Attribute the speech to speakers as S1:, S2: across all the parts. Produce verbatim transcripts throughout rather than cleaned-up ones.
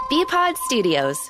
S1: B-Pod Studios.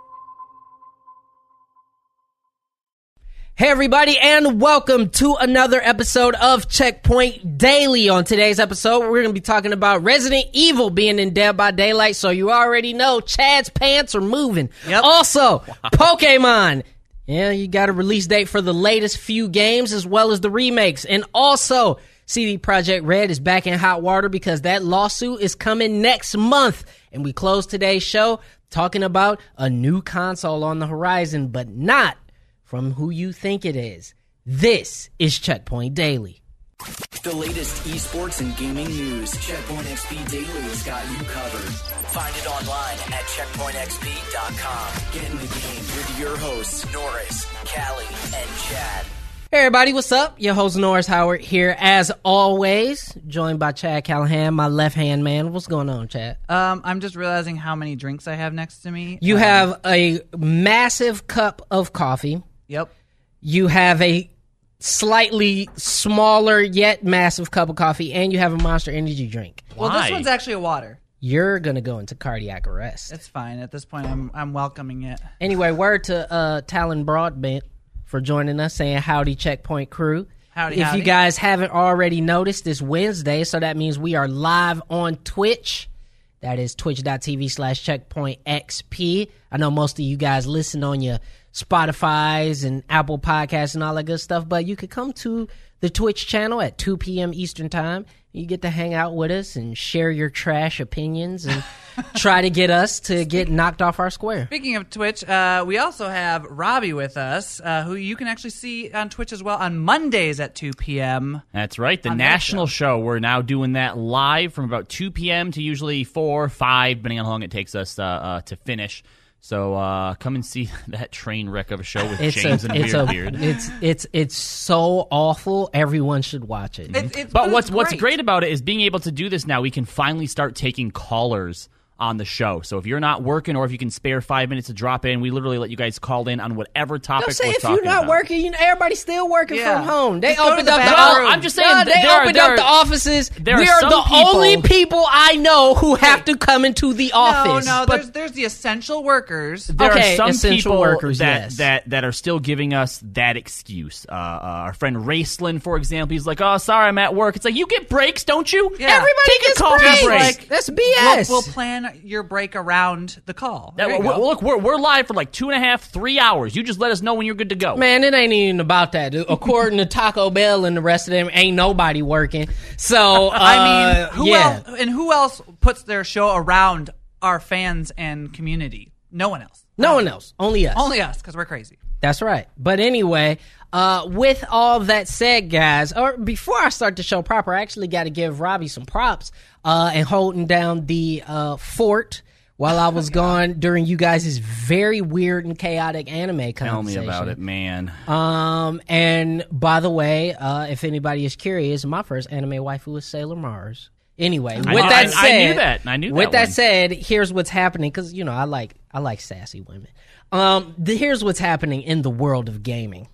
S2: Hey everybody, and welcome to another episode of Checkpoint Daily. On today's episode, we're going to be talking about Resident Evil being in Dead by Daylight, so you already know Chad's pants are moving. Yep. Also, Pokemon. Yeah, you got a release date for the latest few games as well as the remakes. And also, C D Projekt Red is back in hot water because that lawsuit is coming next month. And we close today's show talking about a new console on the horizon, but not from who you think it is. This is Checkpoint Daily.
S3: The latest esports and gaming news. Checkpoint X P Daily's got you covered. Find it online at checkpoint x p dot com. Get in the game with your hosts, Norris, Callie, and Chad.
S2: Hey everybody, what's up? Your host Norris Howard here as always, joined by Chad Callahan, my left-hand man. What's going on, Chad?
S4: Um, I'm just realizing how many drinks I have next to me.
S2: You
S4: um,
S2: have a massive cup of coffee.
S4: Yep.
S2: You have a slightly smaller yet massive cup of coffee, and you have a Monster Energy drink.
S4: Well,
S5: Why?
S4: this one's actually a water.
S2: You're gonna go into cardiac arrest.
S4: It's fine. At this point, I'm I'm welcoming it.
S2: Anyway, word to uh, Talon Broadbent for joining us, saying howdy Checkpoint crew.
S4: Howdy,
S2: If
S4: howdy.
S2: you guys haven't already noticed, it's Wednesday, so that means we are live on Twitch. That is twitch.tv slash checkpoint XP. I know most of you guys listen on your Spotify's and Apple Podcasts and all that good stuff, but you could come to the Twitch channel at two p.m. Eastern Time. You get to hang out with us and share your trash opinions and try to get us to get knocked off our square.
S4: Speaking of Twitch, uh, we also have Robbie with us, uh, who you can actually see on Twitch as well on Mondays at two p.m.
S5: That's right, the
S4: on that
S5: national
S4: show.
S5: show. We're now doing that live from about two p.m. to usually four, five, depending on how long it takes us uh, uh, to finish. So uh, come and see that train wreck of a show with
S2: It's
S5: James
S2: a,
S5: and
S2: it's
S5: Weird
S2: a,
S5: Beard.
S2: It's it's it's so awful. Everyone should watch it.
S4: It's, it's,
S5: But
S4: it's
S5: what's what's
S4: great.
S5: great about it is being able to do this now. We can finally start taking callers on the show. So if you're not working or if you can spare five minutes to drop in, we literally let you guys call in on whatever topic
S2: Don't say
S5: we're
S2: if
S5: talking
S2: you're not
S5: about.
S2: working, you know, everybody's still working
S4: Yeah.
S2: from home. They
S4: Just go to
S2: opened
S4: the
S2: up the
S4: bathroom.
S2: o-
S5: I'm just saying,
S2: No, they
S5: there are-
S2: opened
S5: there
S2: up
S5: are-
S2: the offices.
S5: there
S2: we
S5: are
S2: are
S5: some
S2: the
S5: people-
S2: only people I know who have to come into the
S4: No,
S2: office.
S4: no,
S5: But-
S4: there's there's the essential workers.
S5: There
S2: Okay,
S5: are some
S2: essential
S5: people
S2: workers,
S5: that,
S2: yes.
S5: that that are still giving us that excuse. Uh, uh, our friend Raceland, for example, he's like, "Oh, sorry, I'm at work." It's like, you get breaks, don't you?
S4: Yeah.
S2: Everybody
S5: Take a
S2: gets
S5: coffee
S2: breaks.
S5: break.
S4: Like,
S2: That's B
S4: We'll,
S2: S.
S4: we'll plan your break around the call.
S5: That-
S4: There you
S5: we're-
S4: go.
S5: look, we're we're live for like two and a half, three hours. You just let us know when you're good to go.
S2: Man, it ain't even about that. According to Taco Bell and the rest of them, ain't nobody working. So, uh,
S4: I mean, who
S2: yeah.
S4: else? And who else puts their show around our fans and community? No one else.
S2: No one else. Only us.
S4: Only us, because we're crazy.
S2: That's right. But anyway, uh, with all that said, guys, or before I start the show proper, I actually got to give Robbie some props uh, and holding down the uh, fort while I was gone during you guys' very weird and chaotic anime conversation.
S5: Tell me about it, man.
S2: Um, and by the way, uh, if anybody is curious, my first anime waifu was Sailor Mars. Anyway, with
S5: I knew-
S2: that
S5: I-
S2: said,
S5: I knew that. I knew
S2: with
S5: that
S2: that
S5: one.
S2: said, here's what's happening because you know I like I like sassy women. Um, the, here's what's happening in the world of gaming.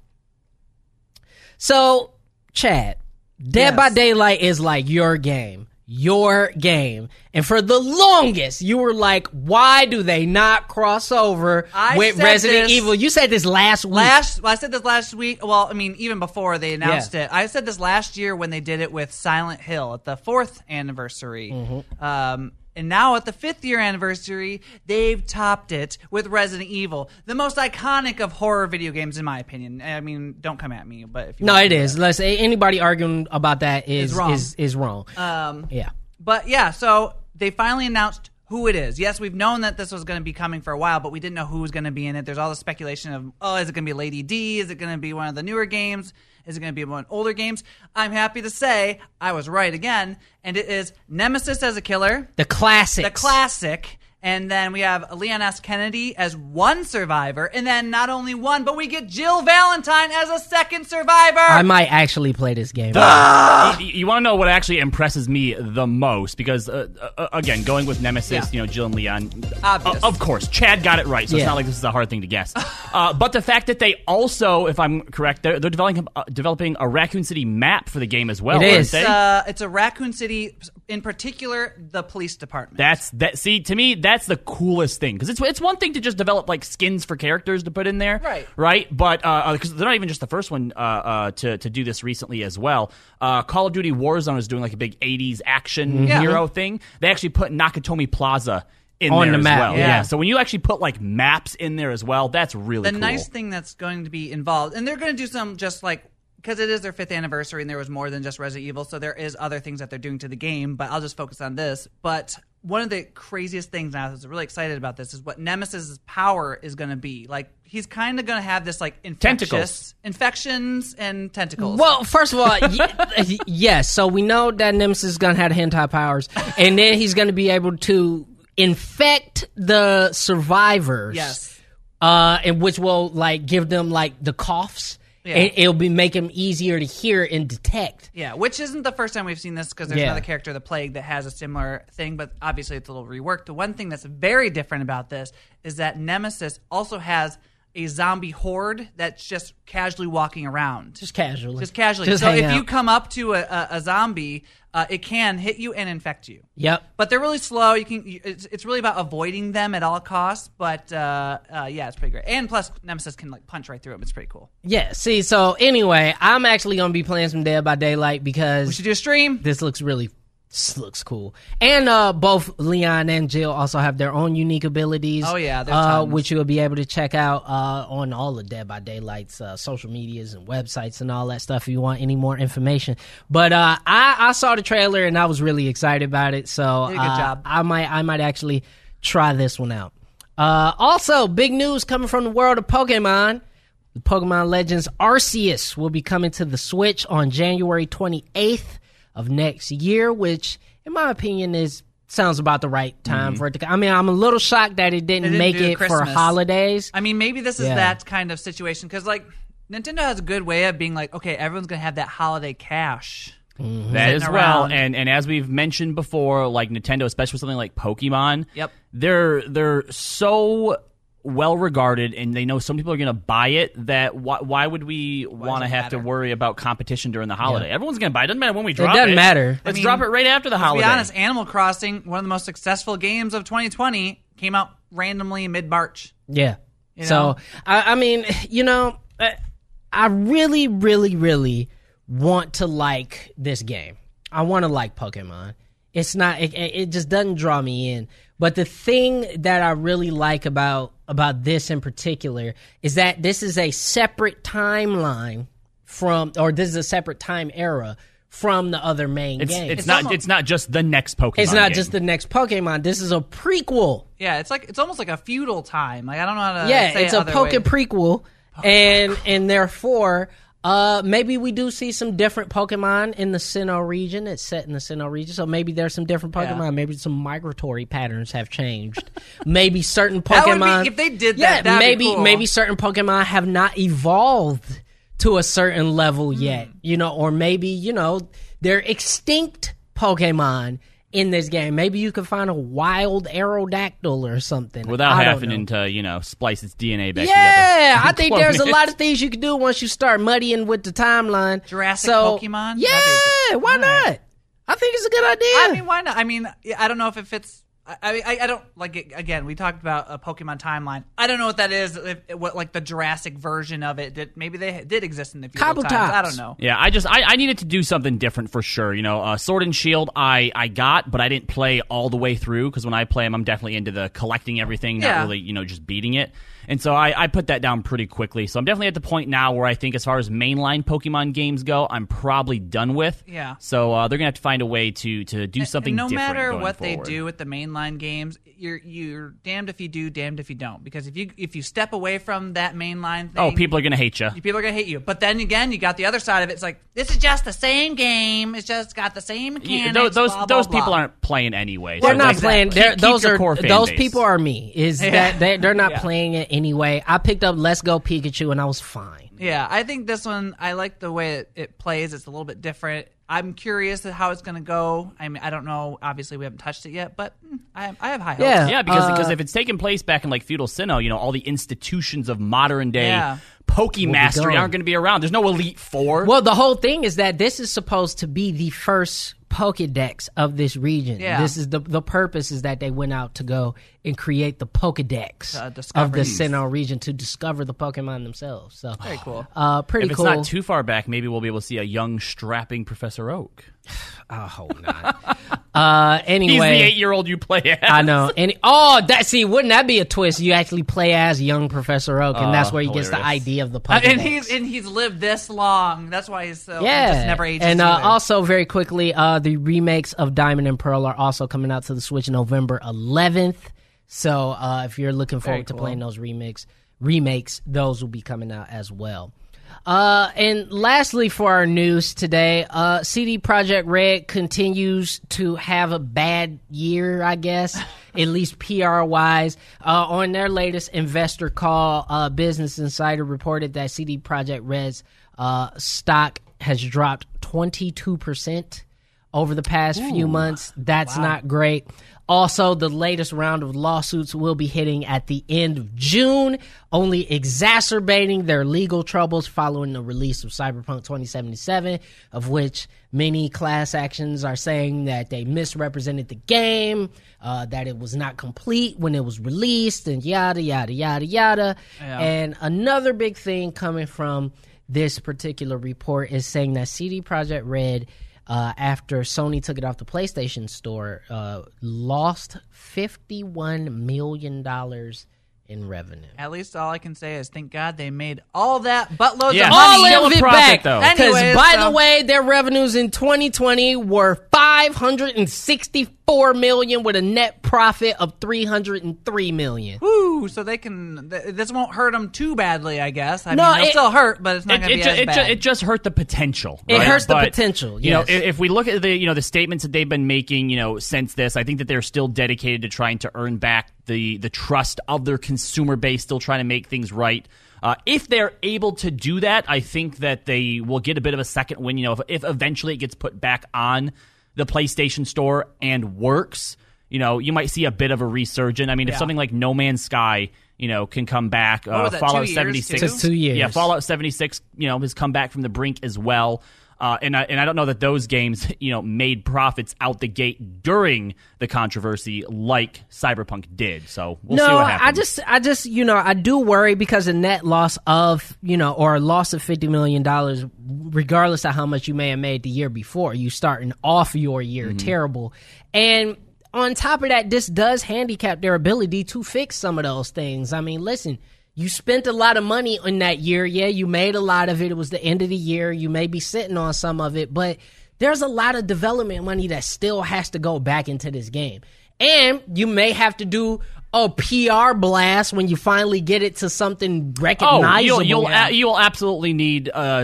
S2: So, Chad, Dead
S4: Yes.
S2: by Daylight is like your game. Your game. And for the longest, you were like, why do they not cross over
S4: I
S2: with
S4: said
S2: Resident
S4: this
S2: Evil? You said this last week.
S4: Last, well, I said this last week. Well, I mean, even before they announced it, I said this last year when they did it with Silent Hill at the fourth anniversary.
S2: Mm-hmm.
S4: Um, and now at the fifth year anniversary, they've topped it with Resident Evil, the most iconic of horror video games, in my opinion. I mean, don't come at me, but if you
S2: No,
S4: want
S2: it
S4: to.
S2: is. Let's say anybody arguing about that is
S4: Is wrong.
S2: is is wrong.
S4: Um,
S2: yeah.
S4: But yeah, so they finally announced who it is. Yes, we've known that this was going to be coming for a while, but we didn't know who was going to be in it. There's all the speculation of, oh, is it going to be Lady D? Is it going to be one of the newer games? Is it going to be one of the older games? I'm happy to say I was right again, and it is Nemesis as a killer,
S2: The classics.
S4: the classic. And then we have Leon S. Kennedy as one survivor. And then not only one, but we get Jill Valentine as a second survivor.
S2: I might actually play this game.
S5: you you want to know what actually impresses me the most? Because, uh, uh, again, going with Nemesis,
S4: Yeah.
S5: you know, Jill and Leon,
S4: Obvious.
S5: uh, of course, Chad got it right, so
S2: Yeah.
S5: it's not like this is a hard thing to guess. uh, but the fact that they also, if I'm correct, they're, they're developing uh, developing a Raccoon City map for the game as well.
S2: It
S5: aren't
S2: is.
S5: they?
S4: It's, uh, it's a Raccoon City, in particular, the police department.
S5: That's that. See, to me, that's the coolest thing, because it's it's one thing to just develop like skins for characters to put in there,
S4: Right.
S5: Right, but because uh, they're not even just the first one uh, uh, to to do this recently as well. Uh, Call of Duty Warzone is doing like a big eighties action
S4: Yeah.
S5: hero thing. They actually put Nakatomi Plaza in
S2: On
S5: there
S2: the
S5: as
S2: map,
S5: well.
S2: yeah.
S5: So when you actually put like maps in there as well, that's really
S4: The
S5: cool.
S4: nice thing that's going to be involved, and they're going to do some just like, because it is their fifth anniversary and there was more than just Resident Evil, so there is other things that they're doing to the game, but I'll just focus on this. But one of the craziest things, and I was really excited about this, is what Nemesis' power is going to be. Like, he's kind of going to have this, like, infectious...
S5: Tentacles.
S4: Infections and tentacles.
S2: Well, first of all, y- yes. So we know that Nemesis is going to have hentai powers, and then he's going to be able to infect the survivors.
S4: Yes.
S2: Uh, and which will like give them like the coughs.
S4: Yeah.
S2: And it'll be make them easier to hear and detect.
S4: Yeah, which isn't the first time we've seen this, because there's
S2: Yeah.
S4: another character, the Plague, that has a similar thing, but obviously it's a little reworked. The one thing that's very different about this is that Nemesis also has a zombie horde that's just casually walking around.
S2: Just casually.
S4: Just casually.
S2: Just
S4: so
S2: hang
S4: if
S2: out.
S4: you come up to a, a, a zombie, uh, it can hit you and infect you.
S2: Yep.
S4: But they're really slow. You can. you- It's, it's really about avoiding them at all costs. But uh, uh, yeah, it's pretty great. And plus, Nemesis can like punch right through them. It's pretty cool.
S2: Yeah. See, so anyway, I'm actually going to be playing some Dead by Daylight
S4: We
S2: because
S4: should do a stream.
S2: this looks really this looks cool. And uh, both Leon and Jill also have their own unique abilities.
S4: Oh, yeah, there's
S2: uh,
S4: tons.
S2: which you'll be able to check out uh, on all of Dead by Daylight's uh, social medias and websites and all that stuff if you want any more information. But uh, I, I saw the trailer and I was really excited about it. So
S4: Did a good
S2: uh,
S4: job.
S2: I might I might actually try this one out. Uh, also, big news coming from the world of Pokemon. The Pokemon Legends Arceus will be coming to the Switch on January twenty-eighth of next year, which, in my opinion, is sounds about the right time for it to come. I mean, I'm a little shocked that it didn't,
S4: It didn't
S2: make
S4: do
S2: it for
S4: Christmas.
S2: holidays.
S4: I mean, maybe this is
S2: Yeah.
S4: that kind of situation, because like Nintendo has a good way of being like, okay, everyone's gonna have that holiday cash.
S5: That as
S4: sitting
S5: well,
S4: around.
S5: and and as we've mentioned before, like Nintendo, especially with something like Pokemon,
S4: Yep.
S5: they're they're so well regarded, and they know some people are going to buy it. That why, why would we want to
S4: it
S5: have to
S4: matter?
S5: worry about competition during the holiday? Everyone's going to buy it. Doesn't matter when we
S2: It
S5: drop it.
S2: doesn't matter.
S5: Let's
S4: I mean,
S5: drop it right after the
S4: To
S5: holiday.
S4: be honest, Animal Crossing, one of the most successful games of twenty twenty, came out randomly in mid March.
S2: Yeah.
S4: You
S2: so,
S4: know?
S2: I, I mean, you know, I, I really, really, really want to like this game. I want to like Pokemon. It's not, it, it just doesn't draw me in. But the thing that I really like about about this in particular is that this is a separate timeline from, or this is a separate time era from the other main
S5: it's
S2: game.
S5: it's,
S4: It's
S5: not
S4: almost-
S5: it's not just the next Pokemon.
S2: It's not
S5: game.
S2: just the next Pokemon. This is a prequel.
S4: Yeah, it's like it's almost like a feudal time. Like I don't know how to
S2: Yeah,
S4: say
S2: it's
S4: it
S2: a
S4: other
S2: Poke
S4: way.
S2: prequel, and and therefore, uh, maybe we do see some different Pokemon in the Sinnoh region. It's set in the Sinnoh region, so maybe there's some different Pokemon.
S4: Yeah.
S2: Maybe some migratory patterns have changed. maybe certain
S4: That would be-
S2: Pokemon,
S4: if they did
S2: yeah,
S4: that, that'd be
S2: maybe
S4: cool.
S2: maybe certain Pokemon have not evolved to a certain level
S4: Hmm.
S2: yet, you know, or maybe you know they're extinct Pokemon in this game. Maybe you could find a wild Aerodactyl or something
S5: without
S2: I don't
S5: having
S2: know.
S5: to you know splice its D N A back
S2: Yeah,
S5: together.
S2: I think
S5: Clone
S2: there's a
S5: it.
S2: lot of things you can do once you start muddying with the timeline.
S4: Jurassic
S2: so,
S4: Pokemon?
S2: Yeah,
S4: That'd be
S2: why
S4: good. All right.
S2: not? I think it's a good idea.
S4: I mean, why not? I mean, I don't know if it fits. I I, I don't like it, again. We talked about a Pokemon timeline. I don't know what that is. If, what like the Jurassic version of it? Did, maybe they did exist in the feudal
S2: Kabutops.
S4: times. I don't know.
S5: Yeah, I just I, I needed to do something different for sure. You know, uh, Sword and Shield I I got, but I didn't play all the way through because when I play them, I'm definitely into the collecting everything, not
S4: Yeah.
S5: really you know just beating it. And so I, I put that down pretty quickly. So I'm definitely at the point now where I think as far as mainline Pokemon games go, I'm probably done with.
S4: Yeah.
S5: So uh, they're gonna have to find a way to to do something.
S4: And no
S5: different
S4: matter
S5: going
S4: what
S5: forward.
S4: they do with the mainline games, you're you're damned if you do, damned if you don't. Because if you if you step away from that mainline thing,
S5: Oh, people are gonna hate you.
S4: people are gonna hate you. But then again, you got the other side of it. It's like this is just the same game. It's just got the same mechanics.
S5: those those,
S4: blah, blah,
S5: those
S4: blah.
S5: people aren't playing anyway.
S2: They're
S5: So,
S2: not
S5: like,
S2: playing.
S5: keep-
S2: They're,
S5: keep
S2: those
S5: your
S2: are
S5: core fan
S2: those
S5: base.
S2: people are me. Is
S4: Yeah.
S2: that they, they're not
S4: Yeah.
S2: playing it anyway? I picked up Let's Go Pikachu and I was fine.
S4: Yeah, I think this one, I like the way it, it plays. It's a little bit different. I'm curious at how it's going to go. I mean, I don't know. Obviously, we haven't touched it yet, but mm, I, I have high hopes.
S2: Yeah.
S5: Yeah, because
S2: Uh,
S5: because if it's taking place back in like feudal Sinnoh, you know, all the institutions of modern day
S4: Yeah.
S5: Poke Mastery
S2: gone.
S5: aren't going to be around. There's no Elite Four.
S2: Well, the whole thing is that this is supposed to be the first Pokedex of this region.
S4: Yeah.
S2: This is the the purpose is that they went out to go and create the Pokedex
S4: Uh,
S2: of
S4: discover
S2: the
S4: these.
S2: Sinnoh region to discover the Pokemon themselves. So
S4: Very cool.
S2: Uh, pretty
S5: If it's
S2: cool.
S5: not too far back, maybe we'll be able to see a young, strapping Professor Oak.
S2: I hope not. uh, anyway,
S5: He's the eight-year-old you play as.
S2: I know. And oh, that see, wouldn't that be a twist? You actually play as young Professor Oak, and
S5: Oh,
S2: that's where he gets the
S5: hilarious.
S2: idea of the
S4: Uh,
S2: Pokedex.
S4: and he's and he's lived this long. That's why he's so
S2: Yeah,
S4: he just never ages.
S2: and uh,
S4: either.
S2: also very quickly, uh, the remakes of Diamond and Pearl are also coming out to the Switch November eleventh. So uh, if you're looking forward to
S4: cool.
S2: playing those remakes, remakes, those will be coming out as well. Uh, and lastly, for our news today, uh, C D Projekt Red continues to have a bad year, I guess, at least P R wise. Uh, on their latest investor call, uh, Business Insider reported that C D Projekt Red's uh, stock has dropped twenty-two percent over the past few months. That's not great. Also, the latest round of lawsuits will be hitting at the end of June, only exacerbating their legal troubles following the release of Cyberpunk twenty seventy-seven, of which many class actions are saying that they misrepresented the game, uh, that it was not complete when it was released, and yada, yada, yada, yada.
S4: Yeah.
S2: And another big thing coming from this particular report is saying that C D Projekt Red, Uh, after Sony took it off the PlayStation Store, uh, lost fifty-one million dollars in revenue.
S4: At least all I can say is thank God they made all that buttloads
S5: Yeah.
S4: of
S2: All
S4: money.
S5: Still
S2: of
S5: a
S2: it
S5: profit,
S2: back.
S5: though.
S2: Because,
S4: Anyways,
S2: by
S4: so-
S2: the way, their revenues in twenty twenty were five hundred sixty-four million dollars with a net profit of three hundred three million dollars.
S4: Woo, so they can. Th- this won't hurt them too badly, I guess. I
S2: No,
S4: mean, they'll
S2: it-
S4: still hurt, but it's not
S5: It,
S4: going to
S5: it,
S4: be
S5: ju-
S4: as
S5: it, ju-
S4: bad.
S5: it just hurt the potential.
S2: It
S5: right?
S2: hurts the
S5: But,
S2: potential,
S5: You know,
S2: yes.
S5: if, if we look at the you know the statements that they've been making, you know, since this, I think that they're still dedicated to trying to earn back the the trust of their consumer base, still trying to make things right. Uh, if they're able to do that, I think that they will get a bit of a second win. You know, if, if eventually it gets put back on the PlayStation Store and works, you know, you might see a bit of a resurgence. I mean, if
S4: Yeah.
S5: something like No Man's Sky, you know, can come back,
S4: What
S5: uh,
S4: was that,
S5: Fallout
S4: two years,
S5: seventy-six,
S4: too?
S2: Took two years.
S5: yeah, Fallout seventy-six, you know, has come back from the brink as well. Uh, and I, and I don't know that those games, you know, made profits out the gate during the controversy like Cyberpunk did. So we'll
S2: no,
S5: see what happens.
S2: I just, I just, you know, I do worry because a net loss of, you know, or a loss of fifty million dollars, regardless of how much you may have made the year before, you starting off your year
S5: Mm-hmm.
S2: terrible. And on top of that, this does handicap their ability to fix some of those things. I mean, listen, you spent a lot of money in that year. Yeah, you made a lot of it. It was the end of the year. You may be sitting on some of it, but there's a lot of development money that still has to go back into this game. And you may have to do a P R blast when you finally get it to something
S5: Oh,
S2: recognizable.
S5: you'll you'll, a, you'll absolutely need uh,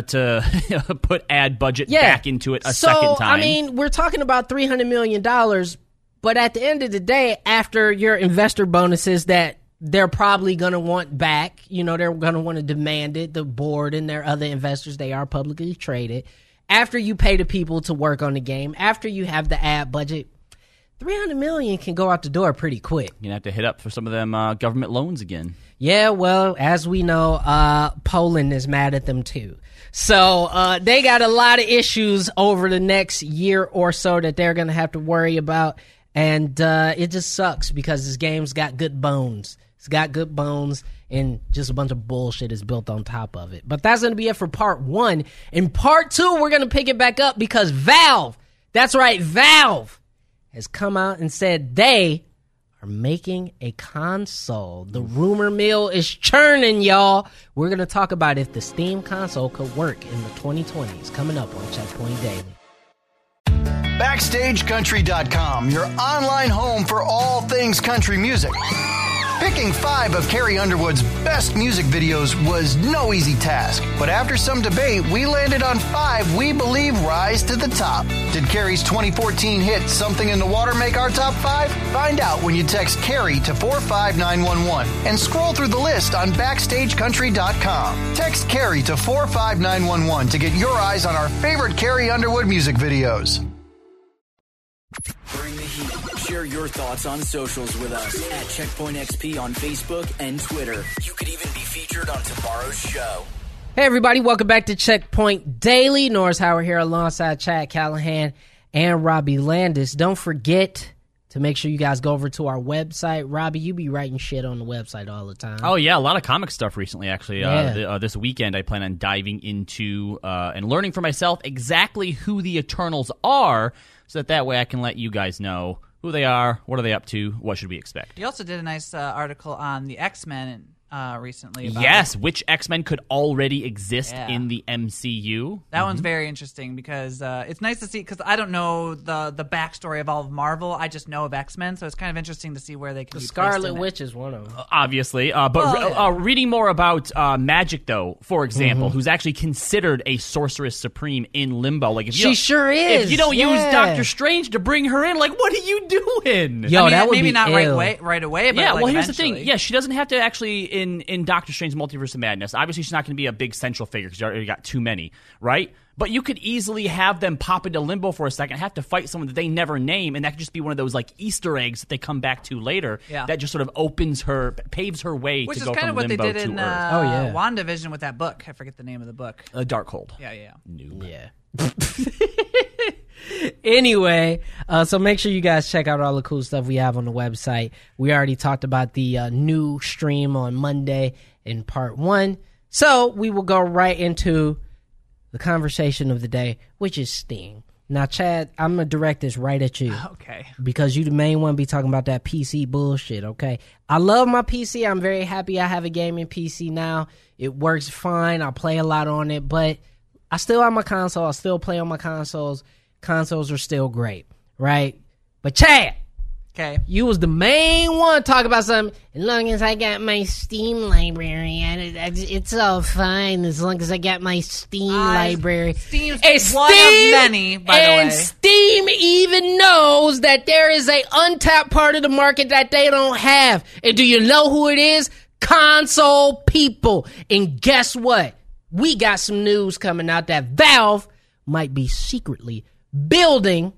S5: to put ad budget
S2: Yeah.
S5: back into it a
S2: so,
S5: second time.
S2: I mean, we're talking about three hundred million dollars, but at the end of the day, after your investor bonuses that they're probably going to want back, you know, they're going to want to demand it, the board and their other investors, they are publicly traded. After you pay the people to work on the game, after you have the ad budget, three hundred million dollars can go out the door pretty quick.
S5: you're gonna have to hit up for some of them uh, government loans again.
S2: Yeah, well, as we know, uh, Poland is mad at them too. So uh, they got a lot of issues over the next year or so that they're going to have to worry about. And uh, it just sucks because this game's got good bones. It's got good bones, and just a bunch of bullshit is built on top of it. But that's going to be it for part one. In part two, we're going to pick it back up because Valve, that's right, Valve, has come out and said they are making a console. The rumor mill is churning, y'all. We're going to talk about if the Steam console could work in the twenty twenties. Coming up on Checkpoint Daily.
S1: Backstage Country dot com, your online home for all things country music. Picking five of Carrie Underwood's best music videos was no easy task, but after some debate, we landed on five we believe rise to the top. Did Carrie's twenty fourteen hit Something in the Water make our top five? Find out when you text Carrie to four five nine one one and scroll through the list on Backstage Country dot com. Text Carrie to four five nine one one to get your eyes on our favorite Carrie Underwood music videos.
S3: Bring the heat. Share your thoughts on socials with us at Checkpoint X P on Facebook and Twitter. You could even be featured on tomorrow's show.
S2: Hey, everybody. Welcome back to Checkpoint Daily. Norris Howard here alongside Chad Callahan. and Robbie Landis. Don't forget to make sure you guys go over to our website. Robbie, you be writing shit on the website all the time.
S5: Oh, yeah, a lot of comic stuff recently, actually.
S2: Yeah.
S5: Uh, the, uh, this weekend, I plan on diving into uh, and learning for myself exactly who the Eternals are, so that that way I can let you guys know who they are, what are they up to, what should we expect.
S4: You also did a nice uh, article on the X-Men uh, recently. About
S5: Yes,
S4: it.
S5: which X-Men could already exist
S4: Yeah.
S5: in the M C U.
S4: That one's very interesting because uh, it's nice to see, because I don't know the the backstory of all of Marvel. I just know of X-Men, so it's kind of interesting to see where they can
S2: The
S4: be
S2: Scarlet
S4: placed in it.
S2: Witch is one of them.
S5: Obviously, uh, but
S4: Oh,
S5: re-
S4: yeah.
S5: uh, reading more about uh, Magic, though, for example, who's actually considered a sorceress supreme in Limbo. Like, if you
S2: She
S5: don't-
S2: sure is.
S5: If you don't
S2: Yeah.
S5: use Doctor Strange to bring her in, like, what are you doing?
S2: Yo,
S4: I mean,
S2: that would
S4: maybe
S2: be
S4: not right
S2: ill.
S4: away, right away, but
S5: yeah,
S4: like
S5: well, here's
S4: eventually.
S5: the thing. Yeah, she doesn't have to actually in in Doctor Strange Multiverse of Madness. Obviously, she's not going to be a big central figure because you already got too many, right? But you could easily have them pop into Limbo for a second, have to fight someone that they never name, and that could just be one of those like Easter eggs that they come back to later.
S4: Yeah.
S5: That just sort of opens her, paves her way
S4: Which
S5: to
S4: is
S5: go
S4: kind
S5: from
S4: of what they
S5: Limbo
S4: did
S5: to
S4: in
S5: Earth.
S4: uh,
S2: Oh, yeah.
S4: WandaVision with that book. I forget the name of the book.
S5: Uh, Darkhold.
S4: Yeah, yeah.
S5: Noob.
S2: Yeah. Anyway, uh, so make sure you guys check out all the cool stuff we have on the website. We already talked about the uh, new stream on Monday in part one. So we will go right into the conversation of the day, which is Steam. Now, Chad, I'm going to direct this right at you.
S4: Okay.
S2: Because you the main one be talking about that P C bullshit, okay? I love my P C. I'm very happy I have a gaming P C now. It works fine. I play a lot on it, but I still have my console. I still play on my consoles. Consoles are still great, right? But Chad,
S4: Okay.
S2: you was the main one talking about something. As long as I got my Steam library, and it, it- it's all fine as long as I got my Steam
S4: I-
S2: library.
S4: Steam's
S2: And
S4: one of many, by the
S2: and
S4: way.
S2: Steam even knows that there is a untapped part of the market that they don't have. And do you know who it is? Console people. And guess what? We got some news coming out that Valve might be secretly building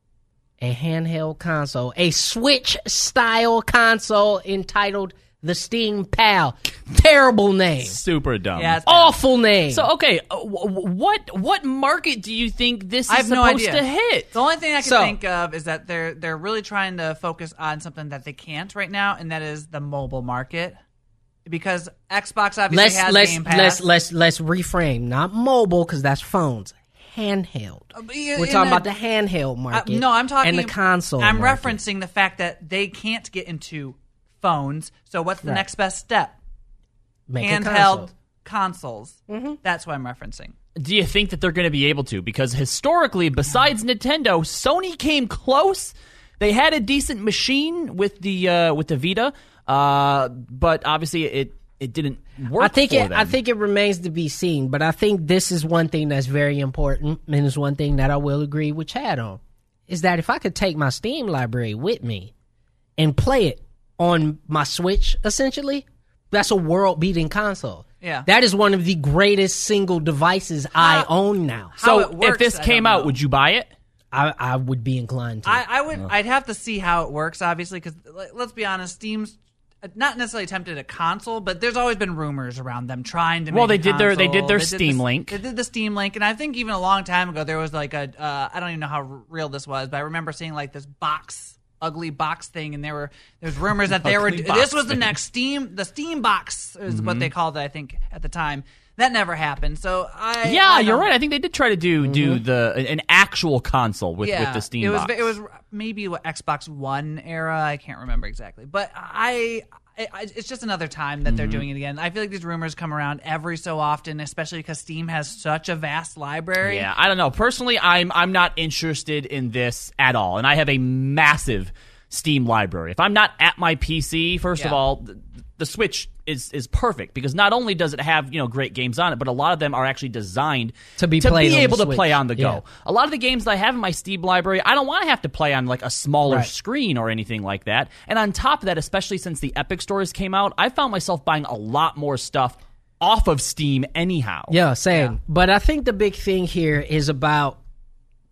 S2: a handheld console, a Switch-style console entitled the Steam Pal. Terrible name.
S5: Super dumb.
S4: Yeah, it's-
S2: Awful name.
S5: So okay, uh, w- w- what what market do you think this is
S4: I have no
S5: supposed
S4: idea.
S5: to hit?
S4: The only thing I can
S2: So-
S4: think of is that they're they're really trying to focus on something that they can't right now, and that is the mobile market. Because Xbox obviously
S2: let's
S4: has
S2: let's
S4: Game Pass.
S2: let's let's let's reframe. Not mobile, because that's phones. Handheld.
S4: but in
S2: We're talking
S4: a-
S2: about the handheld
S4: Uh,
S2: market.
S4: no, I'm talking
S2: and the console.
S4: I'm
S2: market.
S4: referencing the fact that they can't get into phones. So what's the
S2: Right.
S4: next best step?
S2: Make a
S4: Handheld
S2: console.
S4: consoles.
S2: Mm-hmm.
S4: That's what I'm referencing.
S5: Do you think that they're going to be able to? Because historically, besides Nintendo, Sony came close. They had a decent machine with the uh, with the Vita, uh, but obviously it it didn't work.
S2: I think
S5: for
S2: it.
S5: them.
S2: I think it remains to be seen, but I think this is one thing that's very important, and it's one thing that I will agree with Chad on, is that if I could take my Steam library with me and play it on my Switch, essentially, that's a world-beating console.
S4: Yeah.
S2: That is one of the greatest single devices I own now.
S4: How
S5: So
S4: it works,
S5: if this
S4: I
S5: came
S4: don't
S5: out,
S4: know.
S5: would you buy it?
S2: I, I would be inclined to.
S4: I, I would. I'd have to see how it works, obviously, because let's be honest, Steam's not necessarily attempted a console, but there's always been rumors around them trying to.
S5: Well,
S4: make
S5: they
S4: a
S5: did their- they
S4: console.
S5: did their
S4: the-
S5: Steam Link.
S4: They did the Steam Link, and I think even a long time ago there was like a. Uh, I don't even know how r- real this was, but I remember seeing like this box, ugly box thing, and there were there's rumors that they were.
S5: Ugly
S4: This
S5: box
S4: was the
S5: thing.
S4: next Steam. The Steam box is
S5: Mm-hmm.
S4: what they called it, I think, at the time. That never happened. So I.
S5: Yeah,
S4: I
S5: you're
S4: don't-
S5: right. I think they did try to do do the an actual console with, with the Steam
S4: it was,
S5: box.
S4: It was maybe what Xbox One era. I can't remember exactly, but I, I it's just another time that they're
S5: Mm-hmm.
S4: doing it again. I feel like these rumors come around every so often, especially because Steam has such a vast library.
S5: Yeah, I don't know. Personally, I'm I'm not interested in this at all, and I have a massive Steam library. If I'm not at my P C, first of
S4: Yeah.
S5: all, the, the Switch is is perfect because not only does it have, you know, great games on it, but a lot of them are actually designed
S2: To be played on the
S5: able to
S2: Switch.
S5: play on the go.
S2: Yeah.
S5: A lot of the games that I have in my Steam library, I don't want to have to play on like a smaller
S2: Right.
S5: screen or anything like that. And on top of that, especially since the Epic stores came out, I found myself buying a lot more stuff off of Steam anyhow.
S2: Yeah, same. But I think the big thing here is about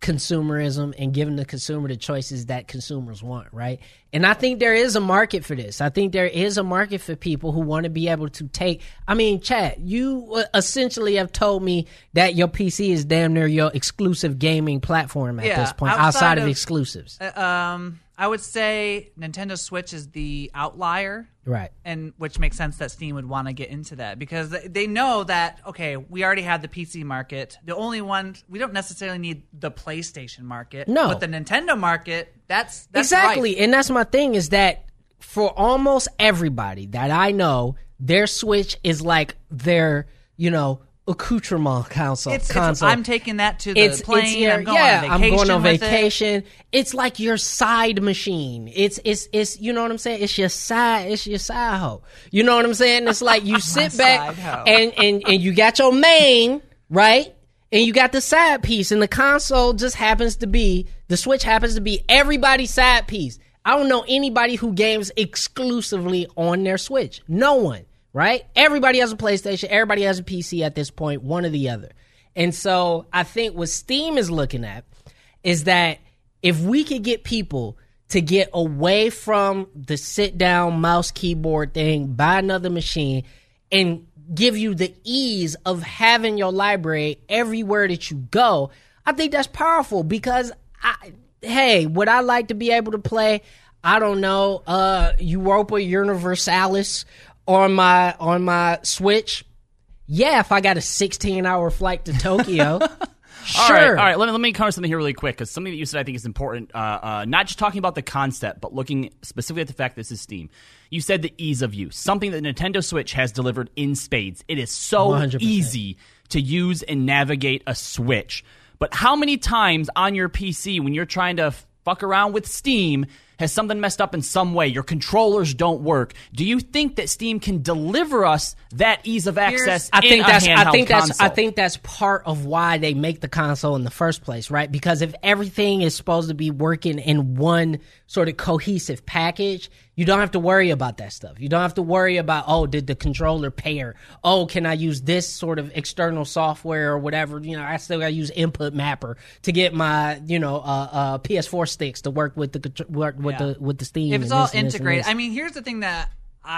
S2: consumerism and giving the consumer the choices that consumers want, right? And I think there is a market for this. I think there is a market for people who want to be able to take, I mean, Chad, you essentially have told me that your P C is damn near your exclusive gaming platform at
S4: Yeah,
S2: this point,
S4: outside
S2: outside of,
S4: of-
S2: exclusives.
S4: Uh, um, I would say Nintendo Switch is the outlier.
S2: Right.
S4: And which makes sense that Steam would want to get into that because they know that, okay, we already have the P C market. The only one, we don't necessarily need the PlayStation market.
S2: No.
S4: But the Nintendo market, that's, that's
S2: exactly.
S4: right.
S2: And that's my thing is that for almost everybody that I know, their Switch is like their, you know, accoutrement console.
S4: It's, it's,
S2: console.
S4: I'm taking that to the
S2: It's,
S4: plane.
S2: it's your,
S4: I'm going
S2: yeah,
S4: on vacation
S2: I'm going on
S4: with it.
S2: vacation. It's like your side machine. It's it's it's you know what I'm saying? It's your side it's your side hoe. You know what I'm saying? It's like you sit back
S4: side hoe.
S2: and, and and you got your main, right? And you got the side piece, and the console just happens to be the Switch happens to be everybody's side piece. I don't know anybody who games exclusively on their Switch. No one. Right? Everybody has a PlayStation. Everybody has a P C at this point, one or the other. And so I think what Steam is looking at is that if we could get people to get away from the sit-down mouse keyboard thing, buy another machine, and give you the ease of having your library everywhere that you go, I think that's powerful because, I, hey, would I like to be able to play, I don't know, uh, Europa Universalis on my on my Switch? Yeah, if I got a sixteen hour flight to Tokyo. Sure.
S5: All right, all right. Let me, let me cover something here really quick because something that you said I think is important. Uh, uh, not just talking about the concept, but looking specifically at the fact this is Steam. You said the ease of use, something that Nintendo Switch has delivered in spades. It is so
S2: one hundred percent
S5: easy to use and navigate a Switch. But how many times on your P C when you're trying to fuck around with Steam has something messed up in some way? Your controllers don't work. Do you think that Steam can deliver us that ease of access?
S2: I think
S5: in
S2: that's
S5: a handheld
S2: I think that's
S5: console?
S2: I think that's part of why they make the console in the first place, right? Because if everything is supposed to be working in one sort of cohesive package, you don't have to worry about that stuff. You don't have to worry about, oh, did the controller pair? Oh, can I use this sort of external software or whatever? You know, I still got to use Input Mapper to get my, you know, uh, uh, P S four sticks to work with the contr- work with
S4: Yeah.
S2: the with the Steam.
S4: If it's
S2: and
S4: all
S2: this and this and
S4: integrated,
S2: this.
S4: I mean, here's the thing that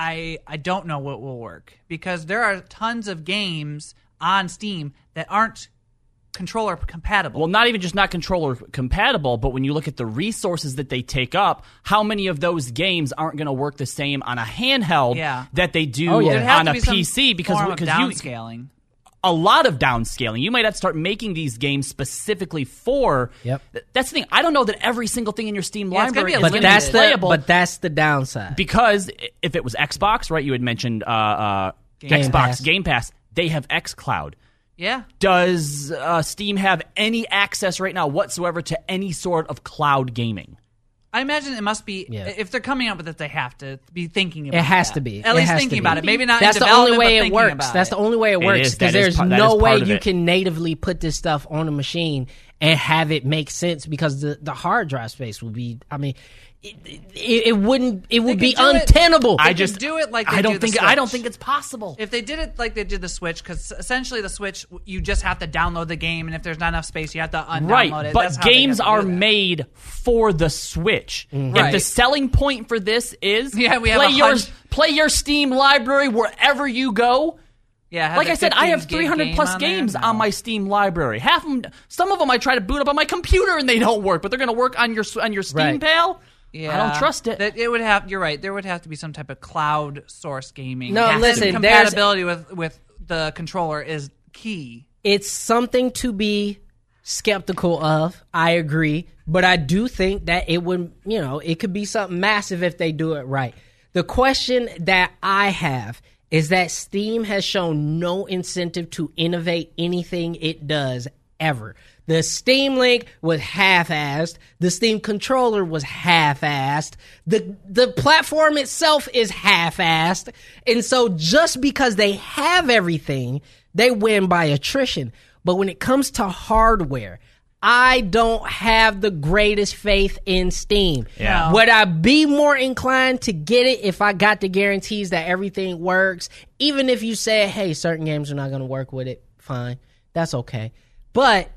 S4: I I don't know what will work because there are tons of games on Steam that aren't controller compatible.
S5: Well, not even just not controller compatible, but when you look at the resources that they take up, how many of those games aren't going to work the same on a handheld
S4: Yeah.
S5: that they do
S2: Oh, yeah.
S4: There'd have
S5: on
S4: to
S5: a
S4: be some
S5: P C? Because
S4: form of
S5: because you
S4: downscaling.
S5: a lot of downscaling. You might have to start making these games specifically for.
S2: Yep.
S5: Th- That's the thing. I don't know that every single thing in your Steam
S4: Yeah, it's gonna
S5: library
S4: be a
S5: is
S2: but
S5: going
S4: limited.
S5: to
S2: that's
S5: be
S2: the
S5: playable.
S2: but that's the downside.
S5: Because if it was Xbox, right? You had mentioned uh, uh,
S2: Game
S5: Xbox
S2: Pass.
S5: Game Pass. They have xCloud.
S4: Yeah.
S5: Does uh, Steam have any access right now whatsoever to any sort of cloud gaming?
S4: I imagine it must be,
S2: Yeah.
S4: if they're coming up with it, they have to be thinking about it.
S2: It has
S4: that.
S2: to be.
S4: At
S2: It
S4: least
S2: has
S4: thinking
S2: to be.
S4: about it. Maybe not
S2: That's
S4: in
S2: the only
S4: development,
S2: way
S4: but
S2: it
S4: thinking
S2: works.
S4: about
S2: That's
S4: it.
S2: the only way it
S5: It
S2: works
S5: is. That
S2: because
S5: is
S2: there's
S5: part- that
S2: no
S5: is
S2: way
S5: part of
S2: you
S5: it.
S2: can natively put this stuff on a machine and have it make sense because the, the hard drive space will be. I mean, it, it, it wouldn't. It would
S4: They
S2: be
S4: could do it-
S2: untenable.
S4: They
S5: I
S4: could
S5: just
S4: do it like they
S5: I don't
S4: do the
S5: think I don't
S4: Switch.
S5: think it's possible.
S4: If they did it like they did the Switch, because essentially the Switch, you just have to download the game, and if there's not enough space, you have to undownload
S5: Right,
S4: it.
S5: but
S4: That's how they
S5: games
S4: have to
S5: are
S4: do that.
S5: made for the Switch. If
S4: Right.
S5: the selling point for this is
S4: Yeah, we have
S5: play
S4: a
S5: your
S4: hundred-
S5: play your Steam library wherever you go.
S4: Yeah, have
S5: Like
S4: the
S5: I said, I have
S4: fifteen gig
S5: three hundred
S4: game
S5: plus
S4: on there?
S5: games
S4: No.
S5: on my Steam library. Half of them, some of them I try to boot up on my computer and they don't work, but they're going to work on your on your Steam
S2: Right.
S5: pal.
S4: Yeah,
S5: I don't trust it.
S4: That it would have. You're right. There would have to be some type of cloud source gaming.
S2: No,
S4: And
S2: listen,
S4: compatibility with with the controller is key.
S2: It's something to be skeptical of. I agree, but I do think that it would, you know, it could be something massive if they do it right. The question that I have is that Steam has shown no incentive to innovate anything it does ever. The Steam Link was half-assed. The Steam controller was half-assed. The the platform itself is half-assed. And so just because they have everything, they win by attrition. But when it comes to hardware, I don't have the greatest faith in Steam.
S5: Yeah.
S2: Would I be more inclined to get it if I got the guarantees that everything works? Even if you said, hey, certain games are not going to work with it, fine. That's okay. But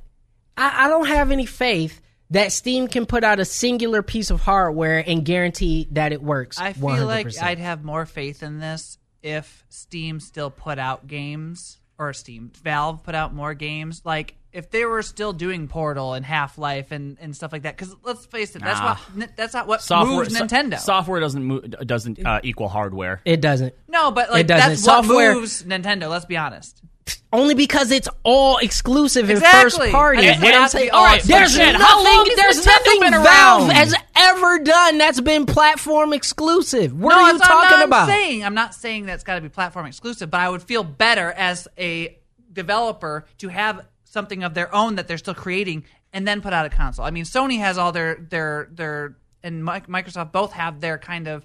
S2: I, I don't have any faith that Steam can put out a singular piece of hardware and guarantee that it works.
S4: I feel
S2: one hundred percent.
S4: like I'd have more faith in this if Steam still put out games, or Steam, Valve put out more games. Like, if they were still doing Portal and Half-Life and, and stuff like that. Because let's face it, that's
S5: Nah.
S4: what that's not what
S5: Software,
S4: moves Nintendo.
S5: So, software doesn't move, doesn't uh, equal hardware.
S2: It doesn't.
S4: no, but like
S2: It doesn't.
S4: that's
S2: Software-
S4: what moves Nintendo. Let's be honest.
S2: Only because it's all exclusive and
S4: Exactly.
S2: first party.
S4: And it
S2: What
S4: has
S2: I'm
S4: to
S2: saying,
S4: be all
S2: there's
S4: exclusive.
S2: nothing,
S5: How long has
S2: there's
S5: Nintendo
S2: nothing
S5: been
S2: Valve
S5: around?
S2: has ever done that's been platform exclusive. What
S4: no,
S2: are you
S4: that's what
S2: talking
S4: I'm
S2: about?
S4: Saying. I'm not saying that's got to be platform exclusive, but I would feel better as a developer to have something of their own that they're still creating and then put out a console. I mean, Sony has all their their their and Mi- Microsoft both have their kind of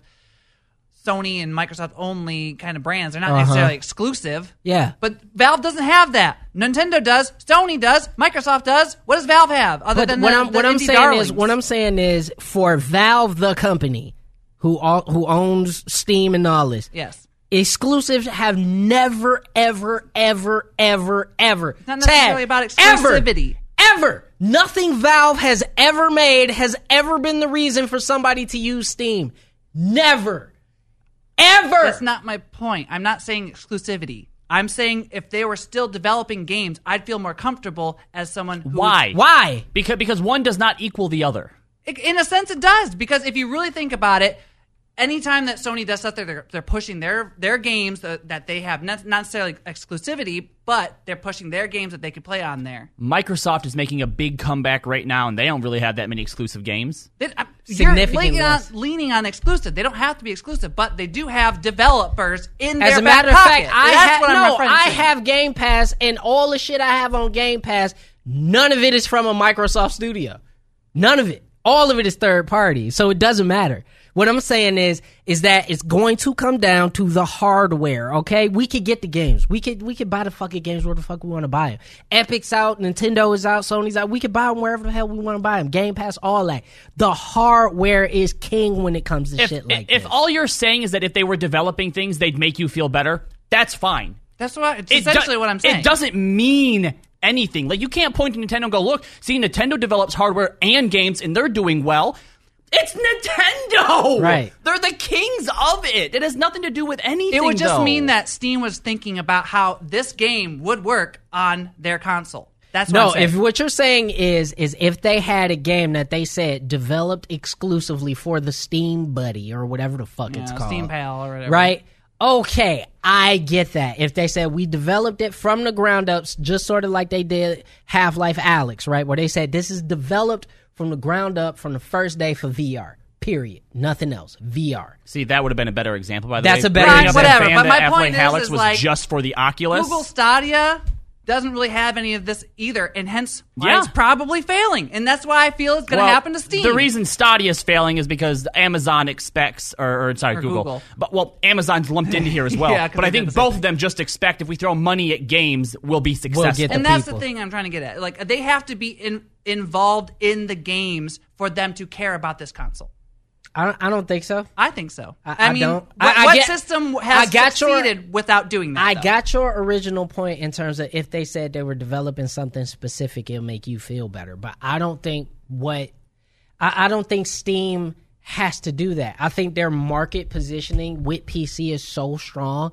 S4: Sony and Microsoft only kind of brands. They're not
S2: Uh-huh.
S4: necessarily exclusive.
S2: Yeah.
S4: But Valve doesn't have that. Nintendo does. Sony does. Microsoft does. What does Valve have other
S2: But
S4: than
S2: what
S4: the,
S2: I'm
S4: the
S2: what I'm
S4: indie
S2: saying
S4: darlings?
S2: is what I'm saying is for Valve the company who all, who owns Steam and all this.
S4: Yes.
S2: Exclusives have never, ever, ever, ever, ever.
S4: not necessarily
S2: Tad,
S4: about
S2: ever,
S4: exclusivity.
S2: Ever. Nothing Valve has ever made has ever been the reason for somebody to use Steam. Never. Ever.
S4: That's not my point. I'm not saying exclusivity. I'm saying if they were still developing games, I'd feel more comfortable as someone who...
S5: Why?
S2: Why?
S5: Because because one does not equal the other.
S4: In a sense, it does. Because if you really think about it, anytime that Sony does stuff, they're, they're pushing their, their games that, that they have, not, not necessarily exclusivity, but they're pushing their games that they could play on there.
S5: Microsoft is making a big comeback right now, and they don't really have that many exclusive games.
S4: They, uh, you're
S2: Significantly
S4: leaning on,
S2: less.
S4: leaning on exclusive. They don't have to be exclusive, but they do have developers in
S2: As
S4: their
S2: a matter
S4: back
S2: of
S4: pocket.
S2: fact, I
S4: That's
S2: have
S4: what I'm
S2: no.
S4: referring
S2: I
S4: to.
S2: have Game Pass, and all the shit I have on Game Pass, none of it is from a Microsoft studio. None of it. All of it is third party, so it doesn't matter. What I'm saying is, is that it's going to come down to the hardware. Okay, we could get the games. We could, we could buy the fucking games where the fuck we want to buy them. Epic's out, Nintendo is out, Sony's out. We could buy them wherever the hell we want to buy them. Game Pass, all that. The hardware is king when it comes to
S5: If,
S2: shit like
S5: if
S2: this.
S5: all you're saying is that if they were developing things, they'd make you feel better, that's fine.
S4: That's what it's
S5: It do-
S4: essentially what I'm saying.
S5: It doesn't mean anything. Like, you can't point to Nintendo and go, look, see, Nintendo develops hardware and games, and they're doing well. It's Nintendo!
S2: Right.
S5: They're the kings of it. It has nothing to do with anything,
S4: It would just
S5: though.
S4: mean that Steam was thinking about how this game would work on their console. That's what
S2: No,
S4: I'm saying.
S2: if what you're saying is is if they had a game that they said developed exclusively for the Steam Buddy or whatever the fuck it's
S4: Yeah,
S2: called,
S4: Steam Pal or whatever.
S2: right? Okay, I get that. If they said we developed it from the ground up, just sort of like they did Half-Life Alyx, right? Where they said this is developed from the ground up from the first day for V R. Period. Nothing else. V R.
S5: See, that would have been a better example, by the
S2: That's
S5: way.
S2: a better
S5: Bringing
S2: example.
S5: up that
S4: Whatever,
S5: fan
S4: but
S5: that
S4: my
S5: Half-Life
S4: point is-
S5: Alyx
S4: is
S5: was
S4: like,
S5: just for the Oculus.
S4: Google Stadia doesn't really have any of this either, and hence why
S5: Yeah.
S4: it's probably failing. And that's why I feel it's going to
S5: Well,
S4: happen to Steam.
S5: The reason Stadia is failing is because Amazon expects, or, or sorry,
S4: Or
S5: Google.
S4: Google.
S5: But well, Amazon's lumped into here as well.
S4: Yeah, 'cause
S5: but I
S4: they did
S5: think
S4: the same
S5: both
S4: thing.
S5: of them just expect if we throw money at games, we'll be successful.
S2: get the
S4: and that's
S2: people.
S4: the thing I'm trying to get at. Like, they have to be in, involved in the games for them to care about this console.
S2: I don't, I don't think so.
S4: I think so.
S2: I- I
S4: mean,
S2: don't.
S4: What,
S2: I- I
S4: what
S2: get-
S4: system has
S2: I got your-
S4: succeeded without doing that?
S2: I
S4: though?
S2: got your original point in terms of if they said they were developing something specific, it'll make you feel better. But I don't think what I, I don't think Steam has to do that. I think their market positioning with P C is so strong.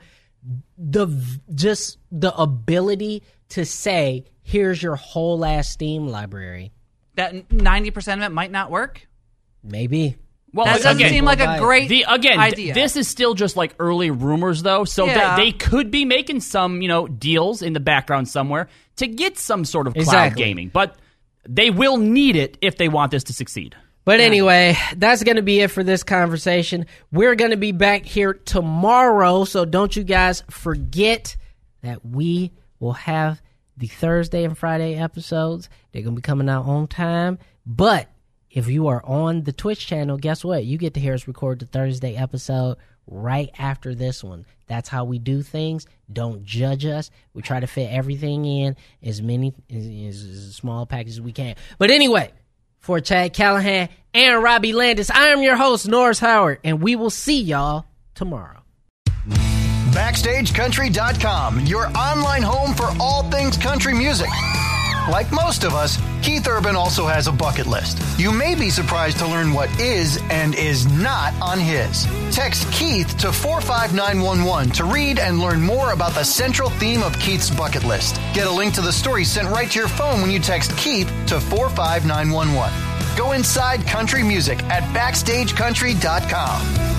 S2: The just the ability to say, here's your whole ass Steam library.
S4: that ninety percent of it might not work.
S2: Maybe.
S5: Well,
S4: That doesn't
S5: again,
S4: seem like
S2: buy
S4: a
S2: it.
S4: great
S5: The, again, th-
S4: idea.
S5: this is still just like early rumors, though. So
S4: Yeah.
S5: they, they could be making some, you know, deals in the background somewhere to get some sort of cloud
S2: Exactly.
S5: gaming. But they will need it if they want this to succeed.
S2: But anyway, that's going to be it for this conversation. We're going to be back here tomorrow, so don't you guys forget that we will have the Thursday and Friday episodes. They're going to be coming out on time. But if you are on the Twitch channel, guess what? You get to hear us record the Thursday episode right after this one. That's how we do things. Don't judge us. We try to fit everything in as many as, as, as small package as we can. But anyway, for Chad Callahan and Robbie Landis, I am your host, Norris Howard, and we will see y'all tomorrow.
S1: Backstage Country dot com, your online home for all things country music. Like most of us, Keith Urban also has a bucket list. You may be surprised to learn what is and is not on his. Text Keith to four five nine one one to read and learn more about the central theme of Keith's bucket list. Get a link to the story sent right to your phone when you text Keith to four five nine one one. Go inside country music at backstage country dot com.